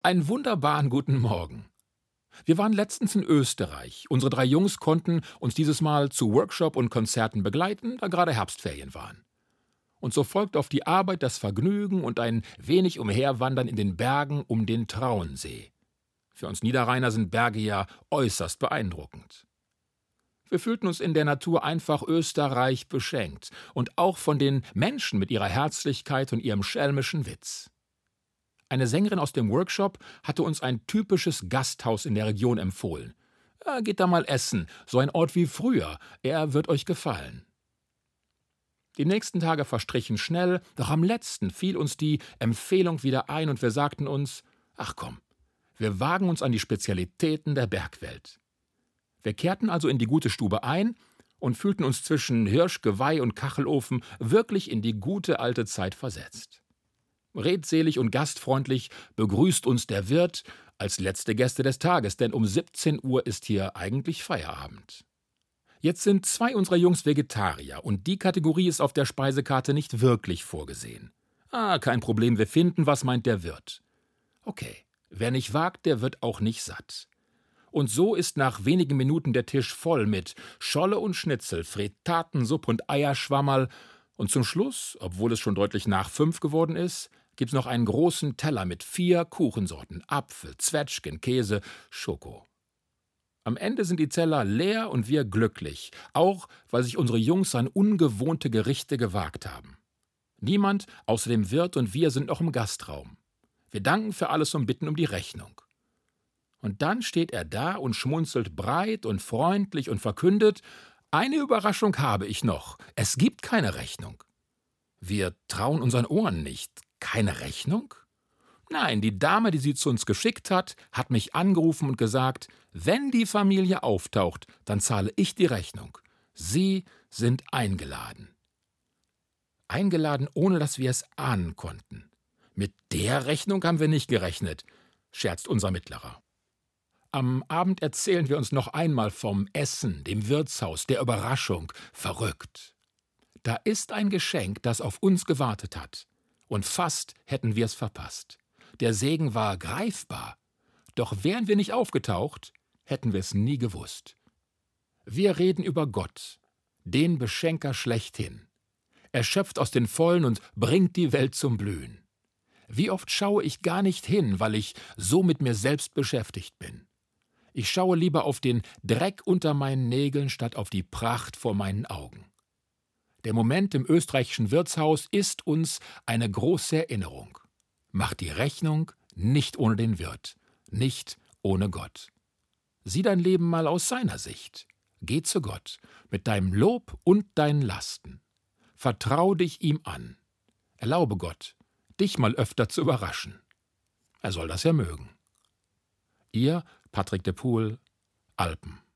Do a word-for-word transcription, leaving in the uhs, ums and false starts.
Einen wunderbaren guten Morgen. Wir waren letztens in Österreich. Unsere drei Jungs konnten uns dieses Mal zu Workshop und Konzerten begleiten, da gerade Herbstferien waren. Und so folgt auf die Arbeit das Vergnügen und ein wenig Umherwandern in den Bergen um den Traunsee. Für uns Niederrheiner sind Berge ja äußerst beeindruckend. Wir fühlten uns in der Natur einfach österreich beschenkt und auch von den Menschen mit ihrer Herzlichkeit und ihrem schelmischen Witz. Eine Sängerin aus dem Workshop hatte uns ein typisches Gasthaus in der Region empfohlen. Ja, geht da mal essen, so ein Ort wie früher, er wird euch gefallen. Die nächsten Tage verstrichen schnell, doch am letzten fiel uns die Empfehlung wieder ein und wir sagten uns, ach komm, wir wagen uns an die Spezialitäten der Bergwelt. Wir kehrten also in die gute Stube ein und fühlten uns zwischen Hirschgeweih und Kachelofen wirklich in die gute alte Zeit versetzt. Redselig und gastfreundlich begrüßt uns der Wirt als letzte Gäste des Tages, denn um siebzehn Uhr ist hier eigentlich Feierabend. Jetzt sind zwei unserer Jungs Vegetarier und die Kategorie ist auf der Speisekarte nicht wirklich vorgesehen. Ah, kein Problem, wir finden, was meint der Wirt. Okay, wer nicht wagt, der wird auch nicht satt. Und so ist nach wenigen Minuten der Tisch voll mit Scholle und Schnitzel, Fretatensuppe und Eierschwammerl. Und zum Schluss, obwohl es schon deutlich nach fünf geworden ist, gibt's noch einen großen Teller mit vier Kuchensorten: Apfel, Zwetschgen, Käse, Schoko. Am Ende sind die Teller leer und wir glücklich, auch weil sich unsere Jungs an ungewohnte Gerichte gewagt haben. Niemand außer dem Wirt und wir sind noch im Gastraum. Wir danken für alles und bitten um die Rechnung. Und dann steht er da und schmunzelt breit und freundlich und verkündet: Eine Überraschung habe ich noch. Es gibt keine Rechnung. Wir trauen unseren Ohren nicht. Keine Rechnung? Nein, die Dame, die sie zu uns geschickt hat, hat mich angerufen und gesagt, wenn die Familie auftaucht, dann zahle ich die Rechnung. Sie sind eingeladen. Eingeladen, ohne dass wir es ahnen konnten. Mit der Rechnung haben wir nicht gerechnet, scherzt unser Mittlerer. Am Abend erzählen wir uns noch einmal vom Essen, dem Wirtshaus, der Überraschung. Verrückt. Da ist ein Geschenk, das auf uns gewartet hat. Und fast hätten wir es verpasst. Der Segen war greifbar. Doch wären wir nicht aufgetaucht, hätten wir es nie gewusst. Wir reden über Gott, den Beschenker schlechthin. Er schöpft aus den Vollen und bringt die Welt zum Blühen. Wie oft schaue ich gar nicht hin, weil ich so mit mir selbst beschäftigt bin. Ich schaue lieber auf den Dreck unter meinen Nägeln statt auf die Pracht vor meinen Augen. Der Moment im österreichischen Wirtshaus ist uns eine große Erinnerung. Mach die Rechnung nicht ohne den Wirt, nicht ohne Gott. Sieh dein Leben mal aus seiner Sicht. Geh zu Gott mit deinem Lob und deinen Lasten. Vertrau dich ihm an. Erlaube Gott, dich mal öfter zu überraschen. Er soll das ja mögen. Ihr Patrick de Poel, Alpen.